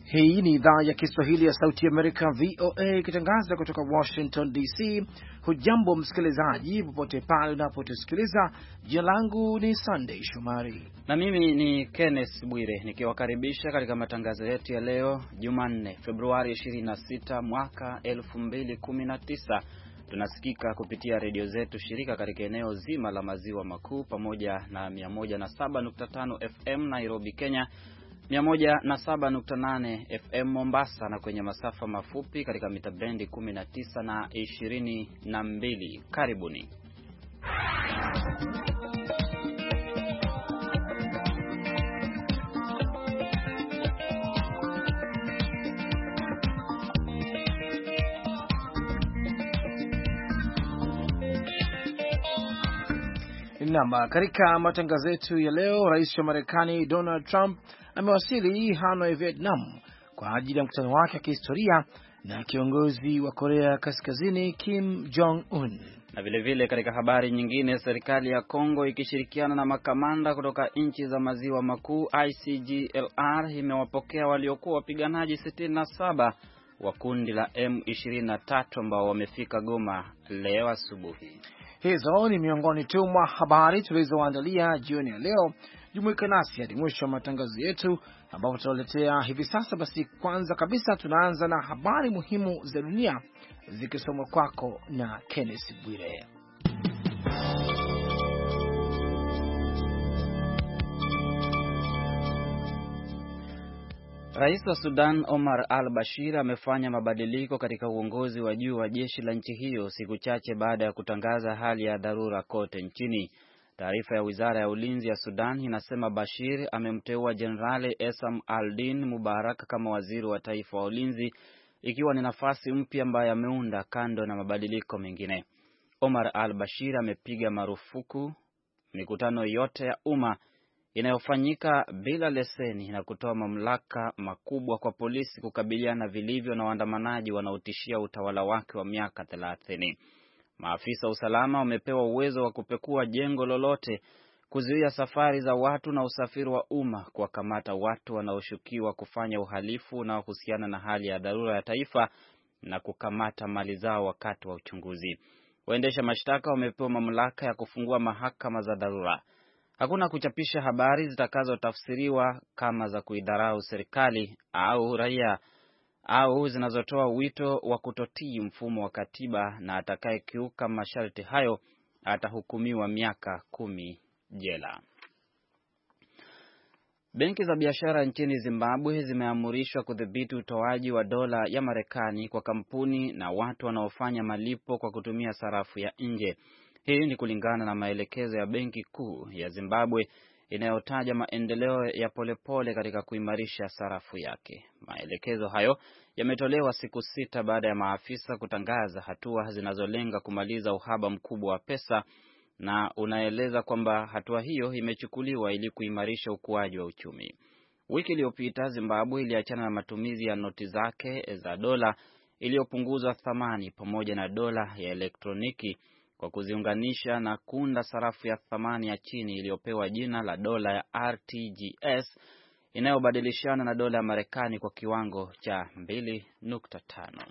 Hii ni idhaa ya Kiswahili ya Sauti Amerika, VOA, ikitangaza kutoka Washington DC. Hujambo msikilizaji, popote pale unapotusikiliza. Jina langu ni Sunday Shumari na mimi ni Kenneth Bwire, nikiwakaribisha katika matangazo yetu ya leo Jumanne, Februari 26 mwaka 2019. Tunasikika kupitia redio zetu shirika katika eneo zima la maziwa makuu pamoja na 107.5 FM Nairobi, Kenya, 107.8 FM Mombasa, na kwenye masafa mafupi katika mita bendi 19 na 22. Karibuni. Katika matangazo yetu ya leo, rais wa Marekani Donald Trump amewasili Hanoi, Vietnam kwa ajili ya mkutano wake wa kihistoria na kiongozi wa Korea Kaskazini Kim Jong Un. Na vile katika habari nyingine, serikali ya Kongo ikishirikiana na makamanda kutoka nchi za maziwa makuu ICGLR imewapokea waliokuwa wapiganaji 67 wa kundi la M23 ambao wamefika Goma leo asubuhi. Hizo ni miongoni tu mwa habari tulizoandalia jioni ya leo. Jumuika nasi hadi mwisho wa matangazo yetu ambapo tutawaletea hivi sasa. Basi kwanza kabisa tunaanza na habari muhimu za dunia zikisomwa kwako na Kenneth Bwire. Rais wa Sudan Omar al-Bashir amefanya mabadiliko katika uongozi wa juu wa jeshi la nchi hiyo siku chache baada ya kutangaza hali ya dharura kote nchini. Taarifa ya Wizara ya Ulinzi ya Sudan inasema Bashir amemteua Jenerali Esam al-Din Mubarak kama waziri wa taifa wa ulinzi, ikiwa ni nafasi mpya ambayo ameunda kando na mabadiliko mengine. Omar al-Bashir amepiga marufuku mikutano yote ya umma inayofanyika bila leseni na kutoa mamlaka makubwa kwa polisi kukabiliana vilivyo na waandamanaji wanaotishia utawala wake wa miaka 30. Maafisa wa usalama wamepewa uwezo wa kupekua jengo lolote, kuzuia safari za watu na usafiri wa umma, kuwakamata watu wanaoshukiwa kufanya uhalifu unaohusiana na hali ya dharura ya taifa na kukamata mali zao wakati wa uchunguzi. Waendesha mashtaka wamepewa mamlaka ya kufungua mahakama za dharura. Hakuna kuchapisha habari zitakazotafsiriwa kama za kuidharau serikali au raia au zinazotoa wito wa kutotii mfumo wa katiba, na atakayekiuka masharti hayo atahukumiwa miaka 10 jela. Benki za biashara nchini Zimbabwe zimeamrishwa kudhibiti utoaji wa dola ya Marekani kwa kampuni na watu wanaofanya malipo kwa kutumia sarafu ya nje. Hii ni kulingana na maelekezo ya Benki Kuu ya Zimbabwe inayotaja maendeleo ya polepole katika kuimarisha sarafu yake. Maelekezo hayo yametolewa siku 6 baada ya maafisa kutangaza hatua zinazolenga kumaliza uhaba mkubwa wa pesa, na unaeleza kwamba hatua hiyo imechukuliwa ili kuimarisha ukuaji wa uchumi. Wiki iliyopita Zimbabwe iliachana na matumizi ya noti zake za dola iliyopunguzwa thamani pamoja na dola ya elektroniki kwa kuziunganisha na kuunda sarafu ya thamani ya chini iliyopewa jina la dola ya RTGS inayobadilishana na dola ya Marekani kwa kiwango cha 2.5.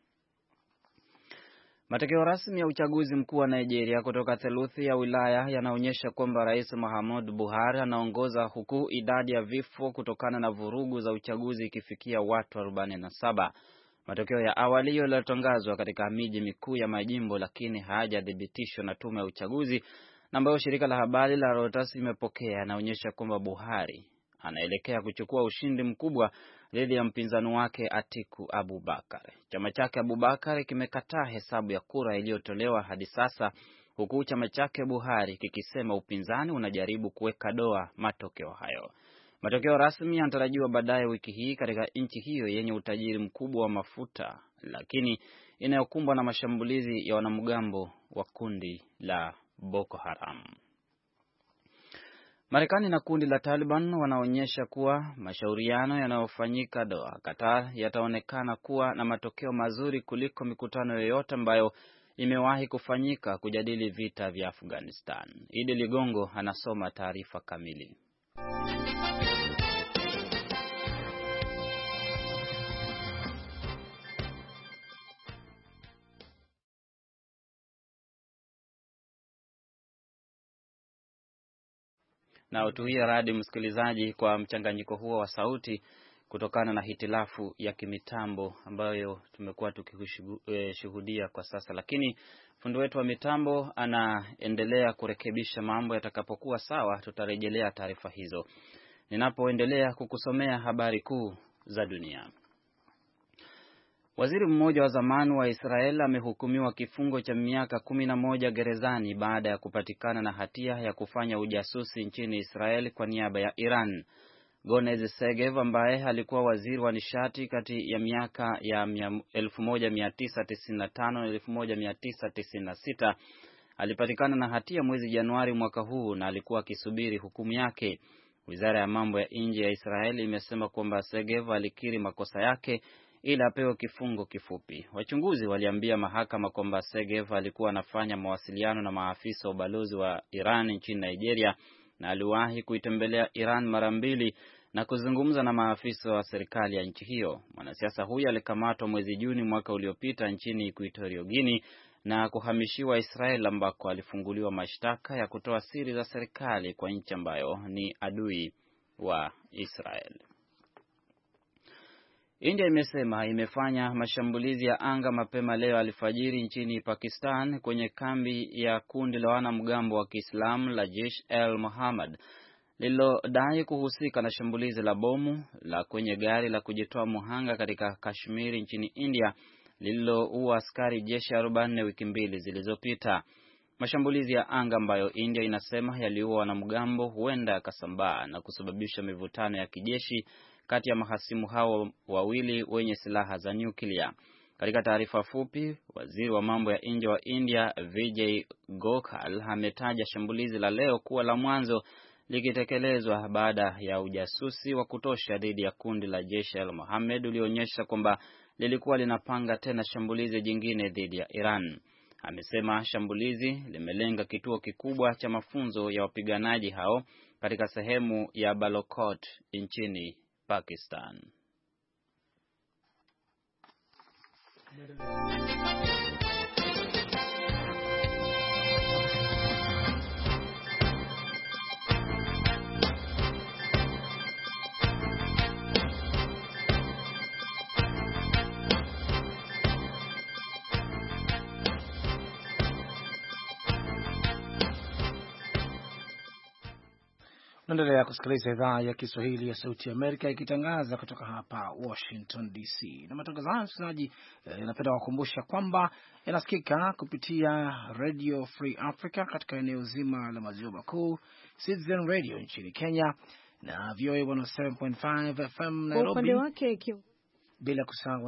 Matokeo rasmi ya uchaguzi mkuu wa Nigeria kutoka theluthi ya wilaya yanaonyesha kwamba Rais Muhammadu Buhari anaongoza, huku idadi ya vifo kutokana na vurugu za uchaguzi ikifikia watu 47. Matokeo ya awali yaliyotangazwa katika miji mikuu ya majimbo lakini hayajathibitishwa na tume ya uchaguzi, ambayo shirika la habari la Reuters imepokea, yanaonyesha kwamba Buhari anaelekea kuchukua ushindi mkubwa dhidi ya mpinzani wake Atiku Abubakar. Chama chake Abubakar kimekataa hesabu ya kura iliyotolewa hadi sasa, huku chama chake Buhari kikisema upinzani unajaribu kuweka doa matokeo hayo. Matokeo rasmi yanatarajiwa baadaye wiki hii katika nchi hiyo yenye utajiri mkubwa wa mafuta lakini inayokumbwa na mashambulizi ya wanamgambo wa kundi la Boko Haram. Marekani na kundi la Taliban wanaonyesha kuwa mashauriano yanayofanyika Doha, Qatar, yataonekana kuwa na matokeo mazuri kuliko mikutano yoyote ambayo imewahi kufanyika kujadili vita vya Afghanistan. Idi Ligongo anasoma taarifa kamili. Na utuie radi msikilizaji kwa mchanganyiko huo wa sauti kutokana na hitilafu ya kimitambo ambayo tumekuwa tukishuhudia kwa sasa, lakini fundi wetu wa mitambo anaendelea kurekebisha mambo. Yatakapokuwa sawa tutarejelea taarifa hizo. Ninapoendelea kukusomea habari kuu za dunia. Waziri mmoja wa zamani wa Israel amehukumiwa kifungo cha miaka 11 gerezani baada ya kupatikana na hatia ya kufanya ujasusi nchini Israel kwa niaba ya Iran. Gonez Segev ambaye alikuwa waziri wa nishati kati ya miaka ya 1995 na 1996 alipatikana na hatia mwezi Januari mwaka huu na alikuwa akisubiri hukumu yake. Wizara ya mambo ya nje ya Israeli imesema kwamba Segev alikiri makosa yake ila apewe kifungo kifupi. Wachunguzi waliambia mahakama kwamba Segev alikuwa anafanya mawasiliano na maafisa wa ubalozi wa Iran nchini Nigeria na aliwahi kuitembelea Iran mara 2 na kuzungumza na maafisa wa serikali ya nchi hiyo. Mwanasiasa huyo alikamatwa mwezi Juni mwaka uliopita nchini Equatorial Guinea na kuhamishiwa Israel ambako alifunguliwa mashtaka ya kutoa siri za serikali kwa nchi ambayo ni adui wa Israel. India imesema imefanya mashambulizi ya anga mapema leo alfajiri nchini Pakistan kwenye kambi ya kundi la wanamgambo wa Kiislamu la Jaish-e-Mohammed lililodai kuhusika na shambulizi la bomu la kwenye gari la kujitoa muhanga katika Kashmir nchini India lililoua askari jeshi 44 wiki 2 zilizopita. Mashambulizi ya anga ambayo India inasema yaliua wanamgambo huenda yakasambaa na kusababisha mivutano ya kijeshi kati ya mahasimu hao wawili wenye silaha za nyuklia. Katika taarifa fupi, waziri wa mambo ya nje wa India Vijay Gokhale ametaja shambulizi la leo kuwa la mwanzo likitekelezwa baada ya ujasusi wa kutosha dhidi ya kundi la Jaish-e-Mohammed ulionyesha kwamba lilikuwa linapanga tena shambulizi jingine dhidi ya Iran. Amesema shambulizi limelenga kituo kikubwa cha mafunzo ya wapiganaji hao katika sehemu ya Balokot nchini Pakistan. Naendelea kusikiliza idhaa ya Kiswahili ya Sauti ya Amerika ikitangaza kutoka hapa Washington DC. Na matangazo haya msikilizaji, napenda kukumbusha kwamba yanasikika kupitia Radio Free Africa katika eneo zima la maziwa makuu, Citizen Radio nchini Kenya na VOA 107.5 FM Nairobi, bila kusahau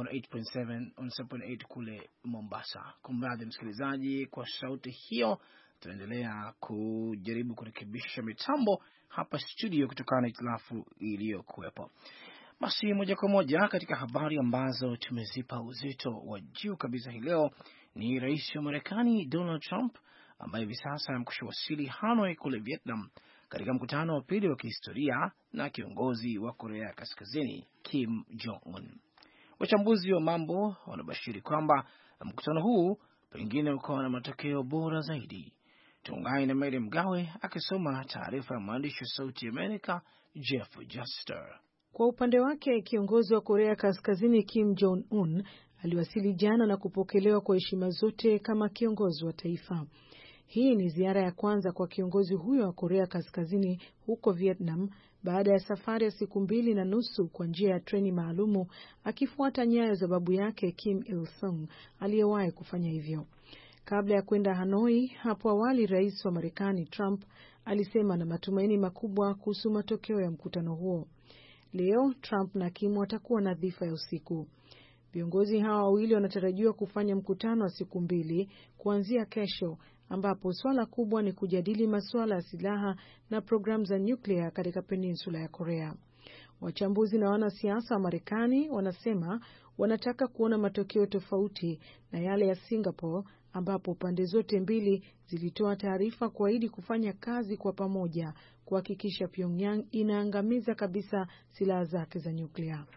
108.7 kule Mombasa. Kumradhi msikilizaji kwa sauti hiyo. Tunaendelea kujaribu kurekebisha mitambo hapa studio kutokana na hitilafu iliyokuwepo. Basi moja kwa moja katika habari ambazo tumezipa uzito wa juu kabisa hii leo ni rais wa Marekani Donald Trump ambaye hivi sasa amekushawasili Hanoi kule Vietnam katika mkutano wa pili wa kihistoria na kiongozi wa Korea Kaskazini Kim Jong-un. Wachambuzi wa mambo wanabashiri kwamba mkutano huu pengine ukawa na matokeo bora zaidi. Tuungane na Mary Mgawe akisoma taarifa ya mwandishi wa Sauti Amerika Jeff Juster. Kwa upande wake kiongozi wa Korea Kaskazini Kim Jong-un aliwasili jana na kupokelewa kwa heshima zote kama kiongozi wa taifa. Hii ni ziara ya kwanza kwa kiongozi huyo wa Korea Kaskazini huko Vietnam baada ya safari ya siku 2.5 kwa njia ya treni maalumu, akifuata nyayo za babu yake Kim Il-sung aliyewahi kufanya hivyo. Kabla ya kwenda Hanoi hapo awali, rais wa Marekani Trump alisema na matumaini makubwa kuhusu matokeo ya mkutano huo. Leo Trump na Kim watakuwa na dhifa ya usiku. Viongozi hawa wawili wanatarajiwa kufanya mkutano wa siku 2 kuanzia kesho, ambapo swala kubwa ni kujadili masuala ya silaha na programu za nyuklia katika peninsula ya Korea. Wachambuzi na wanasiasa wa Marekani wanasema wanataka kuona matokeo tofauti na yale ya Singapore, ambapo pande zote mbili zilitoa taarifa kuahidi kufanya kazi kwa pamoja kuhakikisha Pyongyang inaangamiza kabisa silaha zake za nyuklia.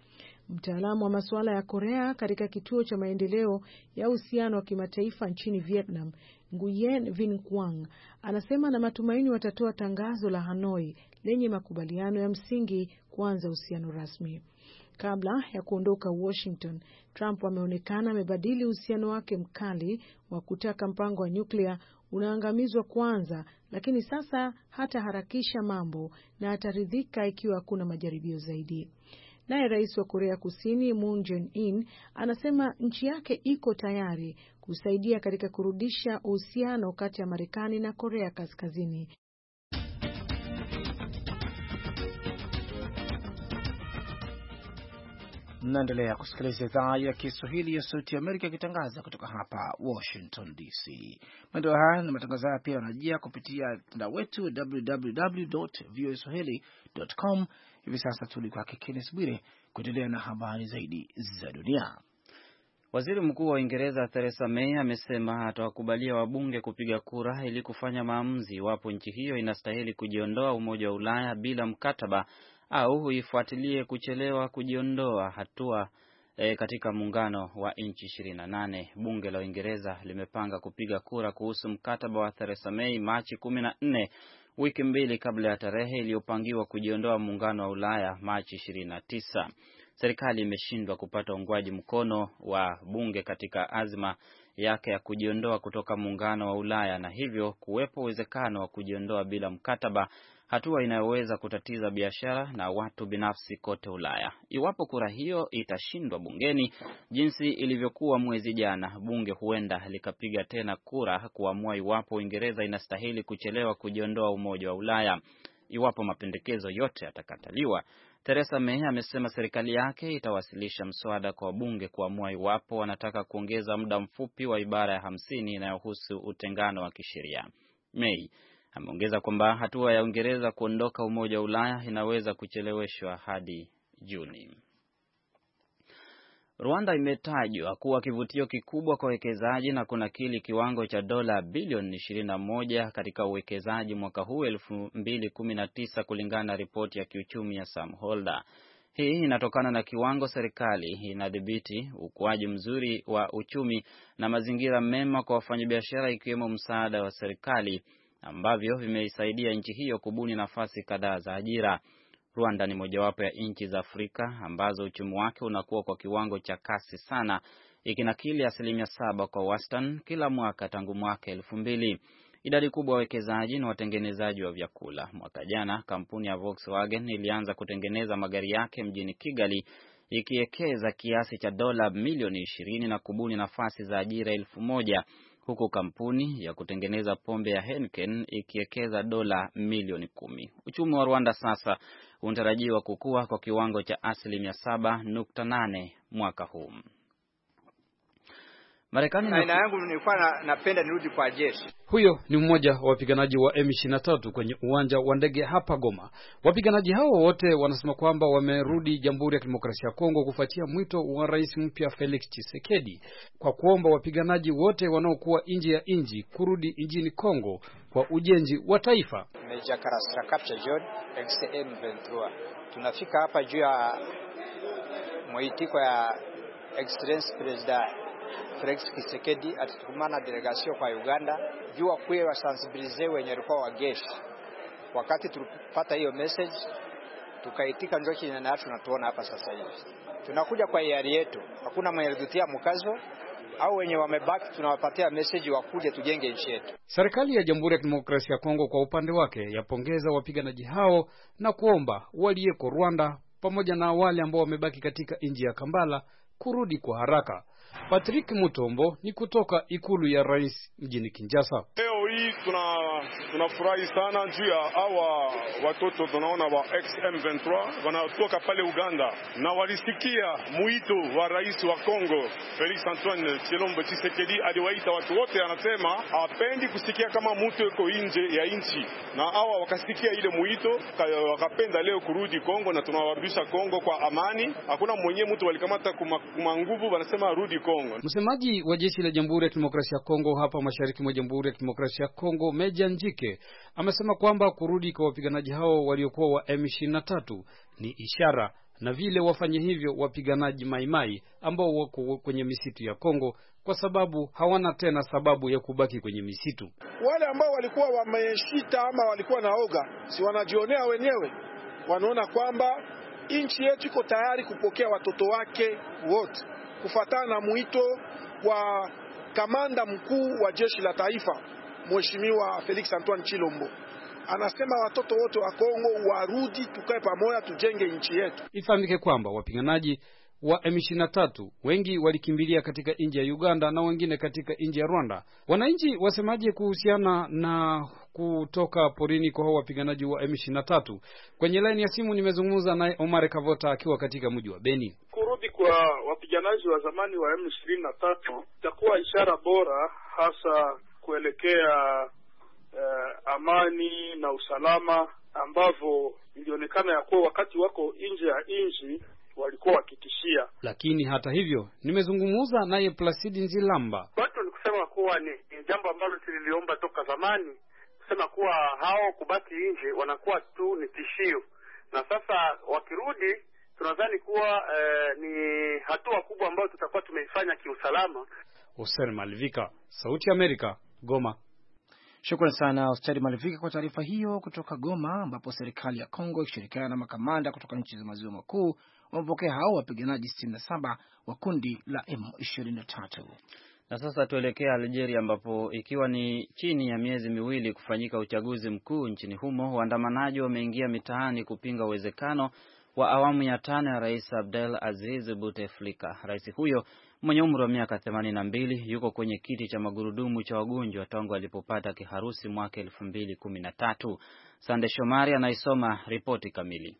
Mtaalamu wa masuala ya Korea katika kituo cha maendeleo ya uhusiano wa kimataifa nchini Vietnam, Nguyen Vinh Quang, anasema na matumaini watatoa tangazo la Hanoi lenye makubaliano ya msingi kuanza uhusiano rasmi. Kabla ya kuondoka Washington, Trump ameonekana amebadili uhusiano wake mkali wa kutaka mpango wa nyuklia unaangamizwa kwanza, lakini sasa hataharakisha mambo na ataridhika ikiwa hakuna majaribio zaidi. Naye rais wa Korea Kusini Moon Jae-in anasema nchi yake iko tayari kusaidia katika kurudisha uhusiano kati ya Marekani na Korea Kaskazini. Mnaendelea kusikiliza idhaa ya Kiswahili ya Sauti ya Amerika ikitangaza kutoka hapa Washington DC. Maendeleo haya na matangazo haya pia yanajia kupitia mtandao wetu www.voaswahili.com. Hivi sasa tulikuwa Kenneth Bwire kuendelea na habari zaidi za dunia. Waziri Mkuu wa Uingereza Theresa May amesema atawakubalia wabunge kupiga kura ili kufanya maamuzi iwapo nchi hiyo inastahili kujiondoa Umoja wa Ulaya bila mkataba au huifuatilie kuchelewa kujiondoa hatua katika muungano wa nchi 28. Bunge la Uingereza limepanga kupiga kura kuhusu mkataba wa Theresa May Machi 14, wiki mbili kabla ya tarehe iliyopangiwa kujiondoa muungano wa Ulaya Machi 29. Serikali imeshindwa kupata uungwaji mkono wa bunge katika azma yake ya kujiondoa kutoka muungano wa Ulaya, na hivyo kuwepo uwezekano wa kujiondoa bila mkataba, hatua inayoweza kutatiza biashara na watu binafsi kote Ulaya. Iwapo kura hiyo itashindwa bungeni jinsi ilivyokuwa mwezi jana, bunge huenda likapiga tena kura kuamua iwapo Uingereza inastahili kuchelewa kujiondoa Umoja wa Ulaya. Iwapo mapendekezo yote yatakataliwa, Theresa May amesema serikali yake itawasilisha mswada kwa bunge kuamua iwapo wanataka kuongeza muda mfupi wa ibara ya 50 inayohusu utengano wa kisheria. May ameongeza kwamba hatua ya Uingereza kuondoka Umoja wa Ulaya inaweza kucheleweshwa hadi Juni. Rwanda imetajwa kuwa kivutio kikubwa kwa wekezaji na kunakili kiwango cha dola bilioni 21 katika uwekezaji mwaka huu 2019 kulingana na ripoti ya kiuchumi ya Sam Holder. Hii inatokana na kiwango serikali inadhibiti, ukuaji mzuri wa uchumi na mazingira mema kwa wafanyabiashara, ikiwemo msaada wa serikali ambavyo vimeisaidia nchi hiyo kubuni nafasi kadhaa za ajira. Rwanda ni mojawapo ya nchi za Afrika ambazo uchumi wake unakuwa kwa kiwango cha kasi sana, ikinakili 7% kwa wastani kila mwaka tangu mwaka 2000. Idadi kubwa ya wawekezaji na watengenezaji wa vyakula. Mwaka jana kampuni ya Volkswagen ilianza kutengeneza magari yake mjini Kigali, ikiwekeza kiasi cha dola milioni 20 na kubuni nafasi za ajira 1000, huku kampuni ya kutengeneza pombe ya Heineken ikiwekeza dola milioni 10. Uchumi wa Rwanda sasa unatarajiwa kukua kwa kiwango cha 7.8 mwaka huu. Marekani aina yangu nilikuwa napenda nirudi kwa jeshi. Huyo ni mmoja wa wapiganaji wa M23 kwenye uwanja wa ndege hapa Goma. Wapiganaji hao wote wanasema kwamba wamerudi Jamhuri ya Kidemokrasia ya Kongo kufuatia mwito wa Rais mpya Felix Tshisekedi kwa kuomba wapiganaji wote wanaokuwa nje ya nchi kurudi nchini Kongo kwa ujenzi wa taifa. Meja Karasira Capture John XM23. Tunafika hapa juu ya mwitiko ya Excellence President Felix Tshisekedi atutumana delegation kwa Uganda jua kuwe wasensibilize wenye walikuwa wageshi. Wakati tulipata hiyo message tukaitika, ndio kile na tunatuona hapa sasa hivi. Tunakuja kwa hiari yetu, hakuna mwenye kutia mkazo au wenye wamebaki tunawapatia message wakuje tujenge nchi yetu. Serikali ya Jamhuri ya Kidemokrasia ya Kongo kwa upande wake yapongeza wapiganaji hao na kuomba walioko Rwanda pamoja na wale ambao wamebaki katika nchi ya Kampala kurudi kwa haraka. Patrick Mutombo ni kutoka ikulu ya rais mjini Kinshasa. Leo hii tunafurahi sana juu ya hawa watoto tunaona wa XM23 wanatoka pale Uganda na walisikia mwito wa rais wa Kongo Felix Antoine Tshilombo Tshisekedi. Aliwaita watu wote, anasema hapendi kusikia kama mtu yuko nje ya nchi, na hawa wakasikia ile mwito wakapenda leo kurudi Kongo, na tunawarudisha Kongo kwa amani. Hakuna mwenye mtu walikamata kuma nguvu, wanasema rudi Kongo. Msemaji wa jeshi la Jamhuri ya Kidemokrasia ya Kongo hapa mashariki mwa Jamhuri ya Kidemokrasia ya Kongo, Meja Njike, amesema kwamba kurudi kwa wapiganaji hao waliokuwa wa M23 ni ishara na vile wafanye hivyo wapiganaji maimai ambao wako kwenye misitu ya Kongo, kwa sababu hawana tena sababu ya kubaki kwenye misitu. Wale ambao walikuwa wameshita ama walikuwa na oga, si wanajionea wenyewe, wanaona kwamba nchi yetu iko tayari kupokea watoto wake wote kufuatana na mwito wa kamanda mkuu wa jeshi la taifa Mheshimiwa Felix Antoine Chilombo. Anasema watoto wote wa Kongo warudi, tukae pamoja, tujenge nchi yetu. Ifahamike kwamba wapiganaji wa M23 wengi walikimbilia katika nchi ya Uganda na wengine katika nchi ya Rwanda. Wananchi wasemaje kuhusiana na kutoka porini kwa hao wapiganaji wa M23? Kwenye line ya simu nimezungumza naye Omar Kavota akiwa katika mji wa Beni. Kurudi kwa wapiganaji wa zamani wa M23 itakuwa ishara bora, hasa kuelekea amani na usalama ambavyo ilionekana ya kuwa wakati wako nje ya nchi walikuwa wakitishia. Lakini hata hivyo nimezungumza naye Placide Nzilamba. Watu ni kusema kuwa ni jambo ambalo tuliliomba toka zamani, kusema kuwa hao kubaki nje wanakuwa tu ni tishio, na sasa wakirudi tunadhani kuwa ni hatua kubwa ambayo tutakuwa tumeifanya kiusalama. Oser Malvika, Sauti ya Amerika, Goma. Shukrani sana Ostadi Malivika kwa taarifa hiyo kutoka Goma, ambapo serikali ya Kongo ikishirikiana na makamanda kutoka nchi za maziwa makuu wamepokea hao wapiganaji 67 wa kundi la M23. Na sasa tuelekea Algeria, ambapo ikiwa ni chini ya miezi miwili kufanyika uchaguzi mkuu nchini humo, waandamanaji wameingia mitaani kupinga uwezekano wa awamu ya 5 ya Rais Abdel Aziz Bouteflika. Rais huyo mwenye umri wa miaka 82 yuko kwenye kiti cha magurudumu cha wagonjwa tangu alipopata kiharusi mwaka 2013. Sande Shomari anaisoma ripoti kamili.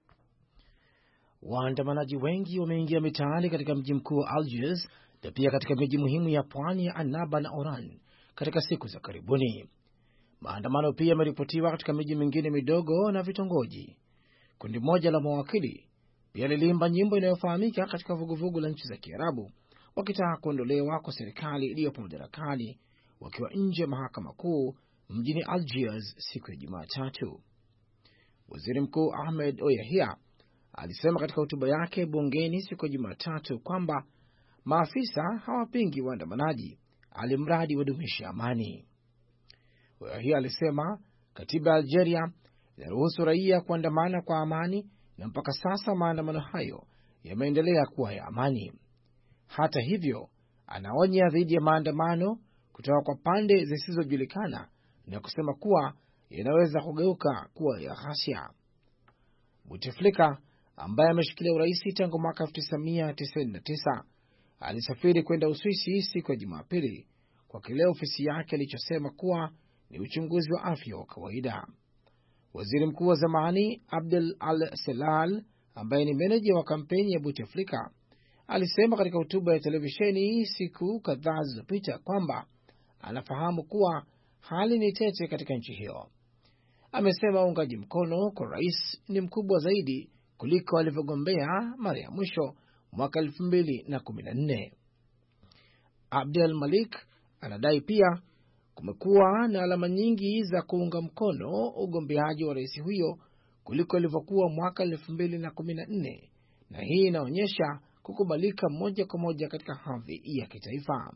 Waandamanaji wengi wameingia mitaani katika mji mkuu wa Algiers na pia katika miji muhimu ya pwani ya Annaba na Oran katika siku za karibuni. Maandamano pia yameripotiwa katika miji mingine midogo na vitongoji. Kundi moja la mawakili pia liliimba nyimbo inayofahamika katika vuguvugu la nchi za Kiarabu, wakitaka kuondolewa kwa serikali iliyopo madarakani, wakiwa nje ya mahakama kuu mjini Algiers siku ya Jumatatu. Waziri Mkuu Ahmed Oyahia alisema katika hotuba yake bungeni siku ya Jumatatu kwamba maafisa hawapingi waandamanaji, alimradi wadumishe amani. Oyahia alisema katiba ya Algeria inaruhusu raia kuandamana kwa amani, na mpaka sasa maandamano hayo yameendelea kuwa ya amani. Hata hivyo, anaonya dhidi ya maandamano kutoka kwa pande zisizojulikana na kusema kuwa yanaweza kugeuka kuwa ya ghasia. Bouteflika ambaye ameshikilia urais tangu mwaka 1999 alisafiri kwenda Uswisi siku ya Jumapili kwa kile ofisi yake ilichosema kuwa ni uchunguzi wa afya wa kawaida. Waziri mkuu wa zamani Abdel Al-Selal, ambaye ni meneja wa kampeni ya Bouteflika, alisema katika hotuba ya televisheni siku kadhaa zilizopita kwamba anafahamu kuwa hali ni tete katika nchi hiyo. Amesema uungaji mkono kwa rais ni mkubwa zaidi kuliko alivyogombea mara ya mwisho mwaka 2014. Abdel Malik anadai pia kumekuwa na alama nyingi za kuunga mkono ugombeaji wa rais huyo kuliko ilivyokuwa mwaka 2014, na hii inaonyesha kukubalika moja kwa moja katika hadhi ya kitaifa.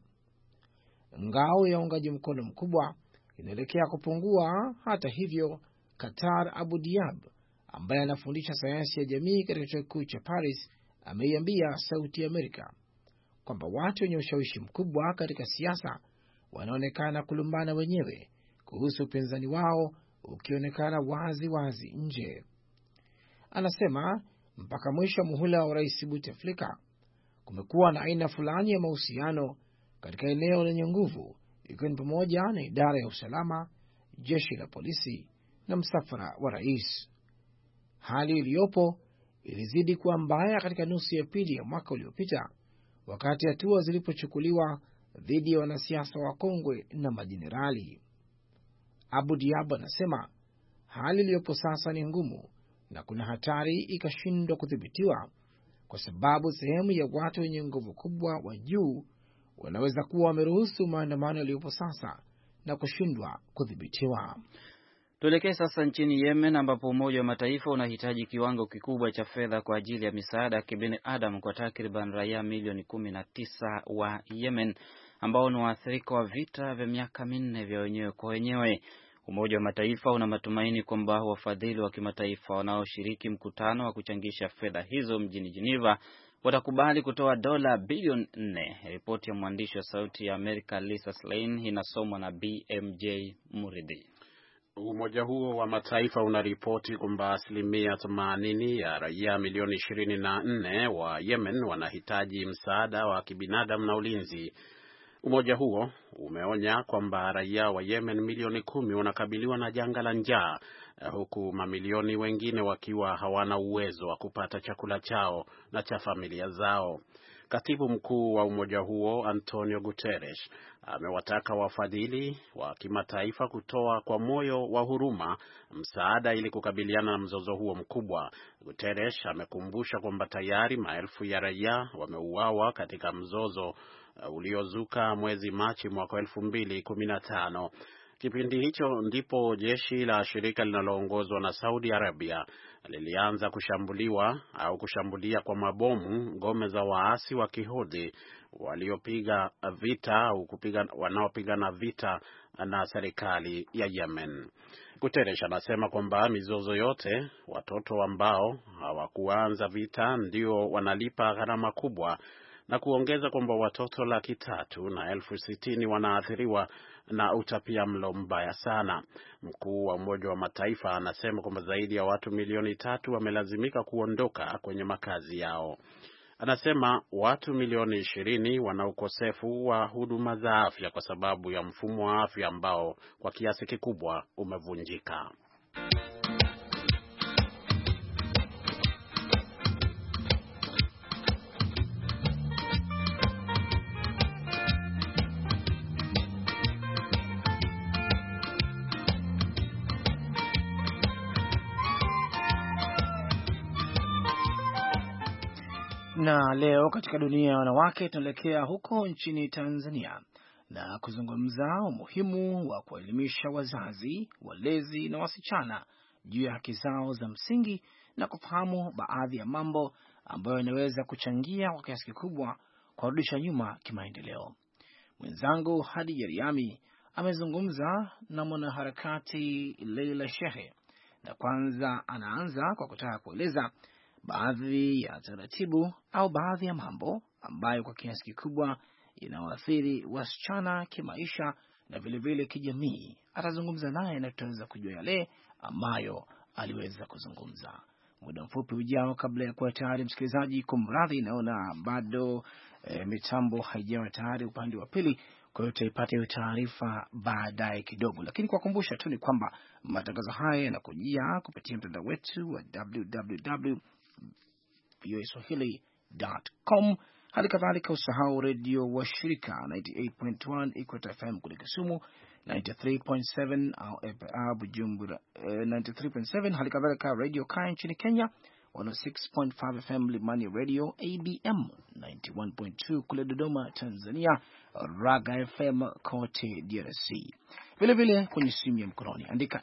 Ngao ya uungaji mkono mkubwa inaelekea kupungua. Hata hivyo, Qatar Abu Diab, ambaye anafundisha sayansi ya jamii katika chuo kikuu cha Paris, ameiambia Sauti ya Amerika kwamba watu wenye ushawishi mkubwa katika siasa wanaonekana kulumbana wenyewe kuhusu upinzani wao ukionekana wazi wazi nje. Anasema mpaka mwisho wa muhula wa Rais Bouteflika kumekuwa na aina fulani ya mahusiano katika eneo lenye nguvu, ikiwa ni pamoja na idara ya usalama, jeshi la polisi na msafara wa rais. Hali iliyopo ilizidi kuwa mbaya katika nusu ya pili ya mwaka uliopita, wakati hatua zilipochukuliwa dhidi ya wanasiasa wa kongwe na majenerali. Abu Diab anasema hali iliyopo sasa ni ngumu na kuna hatari ikashindwa kudhibitiwa, kwa sababu sehemu ya watu wenye nguvu kubwa wa juu wanaweza kuwa wameruhusu maandamano yaliyopo sasa na kushindwa kudhibitiwa. Tuelekee sasa nchini Yemen ambapo Umoja wa Mataifa unahitaji kiwango kikubwa cha fedha kwa ajili ya misaada ya kibinadamu kwa takriban raia milioni 19 wa Yemen ambao ni waathirika wa vita vya miaka 4 vya wenyewe kwa wenyewe. Umoja wa Mataifa una matumaini kwamba wafadhili wa kimataifa wanaoshiriki mkutano wa kuchangisha fedha hizo mjini Geneva watakubali kutoa dola bilioni 4. Ripoti ya mwandishi wa Sauti ya Amerika Lisa Schlein inasomwa na BMJ Muridi. Umoja huo wa Mataifa unaripoti kwamba 80% ya raia milioni 24 wa Yemen wanahitaji msaada wa kibinadamu na ulinzi. Umoja huo umeonya kwamba raia wa Yemen milioni 10 wanakabiliwa na janga la njaa, huku mamilioni wengine wakiwa hawana uwezo wa kupata chakula chao na cha familia zao. Katibu mkuu wa umoja huo Antonio Guterres amewataka wafadhili wa kimataifa kutoa kwa moyo wa huruma msaada ili kukabiliana na mzozo huo mkubwa. Guterres amekumbusha kwamba tayari maelfu ya raia wameuawa katika mzozo uliozuka mwezi Machi mwaka 2015. Kipindi hicho ndipo jeshi la shirika linaloongozwa na Saudi Arabia lilianza kushambulia kwa mabomu ngome za waasi wa Kihudi wanaopigana vita na serikali ya Yemen. Guterres anasema kwamba mizozo yote, watoto ambao hawakuanza vita ndio wanalipa gharama kubwa, na kuongeza kwamba watoto 360,000 wanaathiriwa na utapiamlo mbaya sana. Mkuu wa Umoja wa Mataifa anasema kwamba zaidi ya watu milioni 3 wamelazimika kuondoka kwenye makazi yao. Anasema watu milioni 20 wana ukosefu wa huduma za afya kwa sababu ya mfumo wa afya ambao kwa kiasi kikubwa umevunjika. Na leo katika dunia ya wanawake tunaelekea huko nchini Tanzania na kuzungumza umuhimu wa kuelimisha wazazi, walezi na wasichana juu ya haki zao za msingi na kufahamu baadhi ya mambo ambayo yanaweza kuchangia kwa kiasi kikubwa kurudisha nyuma kimaendeleo. Mwenzangu Hadi Yariami amezungumza na mwanaharakati Leila Shehe, na kwanza anaanza kwa kutaka kueleza baadhi ya taratibu au baadhi ya mambo ambayo kwa kiasi kikubwa inawaathiri wasichana kimaisha na vilevile kijamii. Atazungumza naye na tutaweza kujua yale ambayo aliweza kuzungumza. Muda mfupi ujao, kabla ya kuwa tayari msikilizaji, kumradhi, naona bado mitambo haijawa tayari upande wa pili, kwa hiyo tutaipata hiyo taarifa baadaye kidogo. Lakini kwa kukumbusha tu ni kwamba matangazo haya yanakujia kupitia mtandao wetu wa www.voaswahili.com. Hali kadhalika usahau redio wa shirika 98.1 Equator FM kule Kisumu, 93.7 au Bujumbura 93.7. Hali kadhalika Radio Kaya nchini Kenya, 106.5 FM Limani Radio, ABM 91.2 kule Dodoma Tanzania, Raga FM kote DRC. Vile vile kwenye simu ya mkononi andika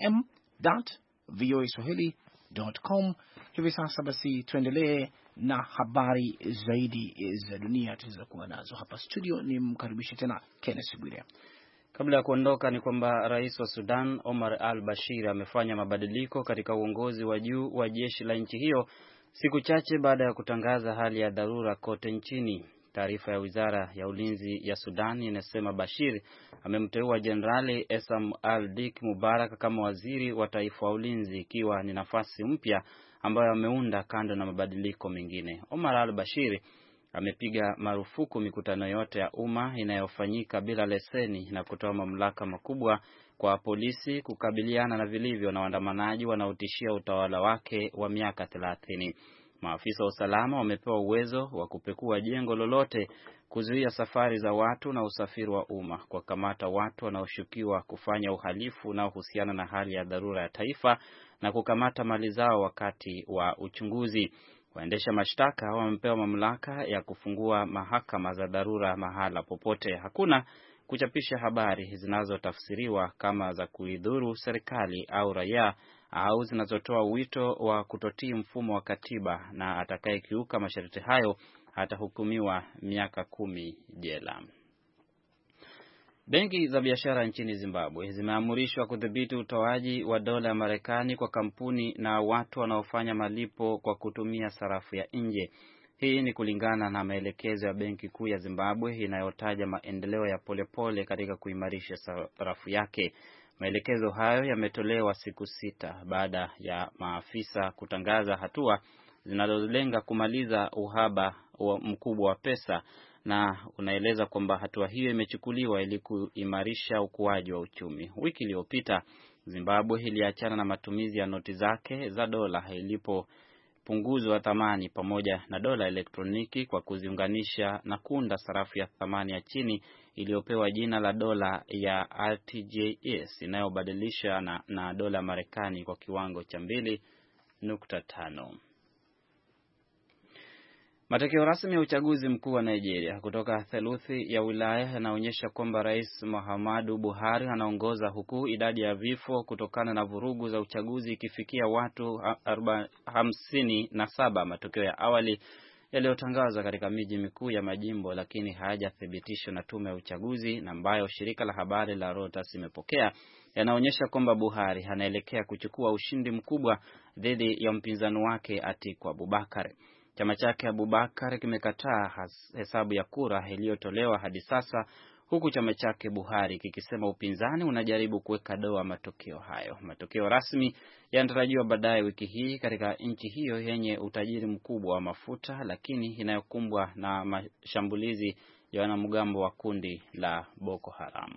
m.voaswahili.com. Hivi sasa basi tuendelee na habari zaidi za dunia tulizokuwa nazo hapa studio. Ni mkaribishe tena Kenneth Bwire. Kabla ya kuondoka ni kwamba Rais wa Sudan Omar al-Bashir amefanya mabadiliko katika uongozi wa juu wa jeshi la nchi hiyo siku chache baada ya kutangaza hali ya dharura kote nchini. Taarifa ya Wizara ya Ulinzi ya Sudan inasema Bashir amemteua Jenerali Esam al-Dik Mubarak kama waziri wa taifa wa ulinzi, ikiwa ni nafasi mpya ambayo ameunda kando na mabadiliko mengine. Omar al-Bashir amepiga marufuku mikutano yote ya umma inayofanyika bila leseni na kutoa mamlaka makubwa kwa polisi kukabiliana na vilivyo na waandamanaji wanaotishia utawala wake wa miaka 30. Maafisa wa usalama wamepewa uwezo wa kupekua jengo lolote, kuzuia safari za watu na usafiri wa umma, kwa kamata watu wanaoshukiwa kufanya uhalifu unaohusiana na hali ya dharura ya taifa na kukamata mali zao wakati wa uchunguzi. Waendesha mashtaka wamepewa mamlaka ya kufungua mahakama za dharura mahala popote. Hakuna kuchapisha habari zinazotafsiriwa kama za kuidhuru serikali au raia au zinazotoa wito wa kutotii mfumo wa katiba, na atakayekiuka masharti hayo atahukumiwa miaka 10 jela. Benki za biashara nchini Zimbabwe zimeamrishwa kudhibiti utoaji wa dola ya Marekani kwa kampuni na watu wanaofanya malipo kwa kutumia sarafu ya nje. Hii ni kulingana na maelekezo ya Benki Kuu ya Zimbabwe inayotaja maendeleo ya polepole katika kuimarisha sarafu yake. Maelekezo hayo yametolewa siku 6 baada ya maafisa kutangaza hatua zinazolenga kumaliza uhaba mkubwa wa pesa, na unaeleza kwamba hatua hiyo imechukuliwa ili kuimarisha ukuaji wa uchumi. Wiki iliyopita Zimbabwe iliachana na matumizi ya noti zake za dola ilipopunguzwa thamani pamoja na dola elektroniki kwa kuziunganisha na kuunda sarafu ya thamani ya chini iliyopewa jina la dola ya RTGS inayobadilisha na dola Marekani kwa kiwango cha 2.5. Matokeo rasmi ya uchaguzi mkuu wa Nigeria kutoka theluthi ya wilaya yanaonyesha kwamba Rais Muhammadu Buhari anaongoza, huku idadi ya vifo kutokana na vurugu za uchaguzi ikifikia watu 57. Matokeo ya awali yaliyotangazwa katika miji mikuu ya majimbo lakini hayajathibitishwa na tume ya uchaguzi na ambayo shirika la habari la Reuters imepokea yanaonyesha kwamba Buhari anaelekea kuchukua ushindi mkubwa dhidi ya mpinzani wake Atiku Abubakar. Chama chake Abubakar kimekataa hesabu ya kura iliyotolewa hadi sasa, huku chama chake Buhari kikisema upinzani unajaribu kuweka doa matokeo hayo. Matokeo rasmi yanatarajiwa baadaye wiki hii katika nchi hiyo yenye utajiri mkubwa wa mafuta lakini inayokumbwa na mashambulizi ya wanamgambo wa kundi la Boko Haram.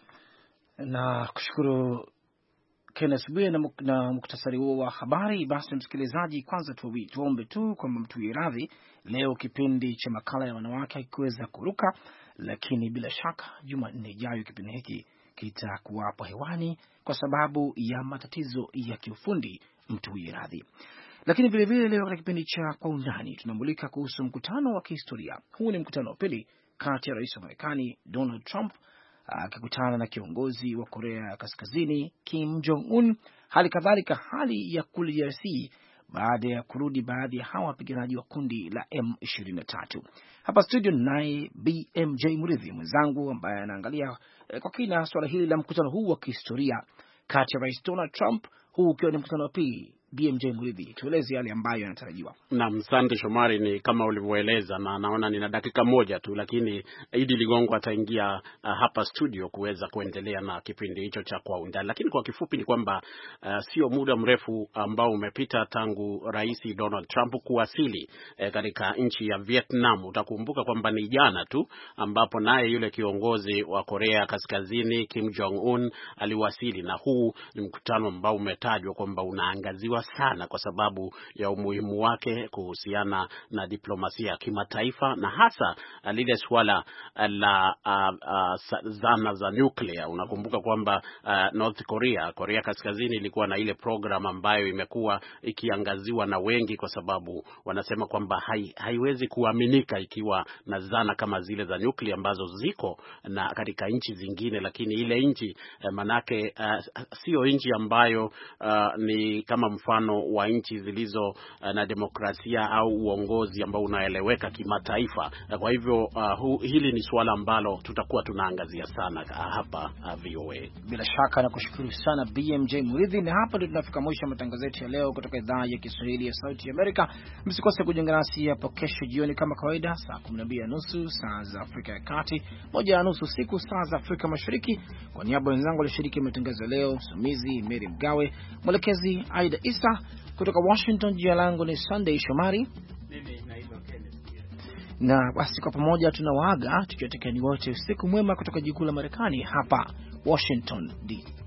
Na kushukuru Kenneth Bwire na muktasari huo wa habari. Basi msikilizaji, kwanza tuombe tu kwamba mtuwie radhi, leo kipindi cha makala ya wanawake hakiweza kuruka, lakini bila shaka Jumanne ijayo kipindi hiki kitakuwapo hewani kwa sababu ya matatizo ya kiufundi, mtuwie radhi. Lakini vile vile leo katika kipindi cha Kwa Undani tunamulika kuhusu mkutano wa kihistoria. Huu ni mkutano wa pili kati ya rais wa Marekani Donald Trump akikutana na kiongozi wa Korea ya Kaskazini Kim Jong-un, hali kadhalika hali ya kule DRC baada ya kurudi baadhi ya hawa wapiganaji wa kundi la M23. Hapa studio naye BMJ Muridhi mwenzangu ambaye anaangalia kwa kina swala hili la mkutano huu wa kihistoria kati ya Rais Donald Trump, huu ukiwa ni mkutano wa pili. BMJ Muridhi, tueleze yale ambayo yanatarajiwa. Naam, asante Shomari, ni kama ulivyoeleza, na naona nina dakika moja tu, lakini Idi Ligongo ataingia hapa studio kuweza kuendelea na kipindi hicho cha Kwa Undani. Lakini kwa kifupi ni kwamba sio muda mrefu ambao umepita tangu Rais Donald Trump kuwasili katika nchi ya Vietnam. Utakumbuka kwamba ni jana tu ambapo naye yule kiongozi wa Korea Kaskazini Kim Jong Un aliwasili, na huu ni mkutano ambao umetajwa kwamba unaangaziwa sana kwa sababu ya umuhimu wake kuhusiana na diplomasia ya kimataifa na hasa lile swala la zana za nuclear. Unakumbuka kwamba North Korea Kaskazini ilikuwa na ile program ambayo imekuwa ikiangaziwa na wengi kwa sababu wanasema kwamba haiwezi kuaminika ikiwa na zana kama zile za nuclear ambazo ziko na katika nchi zingine, lakini ile nchi manake sio nchi ambayo ni kama mfano wa nchi zilizo na demokrasia au uongozi ambao unaeleweka kimataifa. Kwa hivyo hili ni swala ambalo tutakuwa tunaangazia sana hapa VOA. Bila shaka na kushukuru sana BMJ Muridhi, na hapa ndio tunafika mwisho wa matangazo yetu ya leo kutoka idhaa ya Kiswahili ya Sauti ya Amerika. Msikose kujiunga nasi hapo kesho jioni kama kawaida saa 12:30 saa za Afrika ya Kati, 1:30 usiku saa za Afrika Mashariki. Kwa niaba ya wenzangu walioshiriki matangazo ya leo, msimamizi Mary Mgawe, mwelekezi Aida Isa, kutoka Washington jina langu ni Sunday Shomari. Mimi naitwa Kenneth Bwire. Na basi kwa pamoja tunawaaga tukiwatakia wote usiku mwema kutoka jikuu la Marekani hapa Washington DC.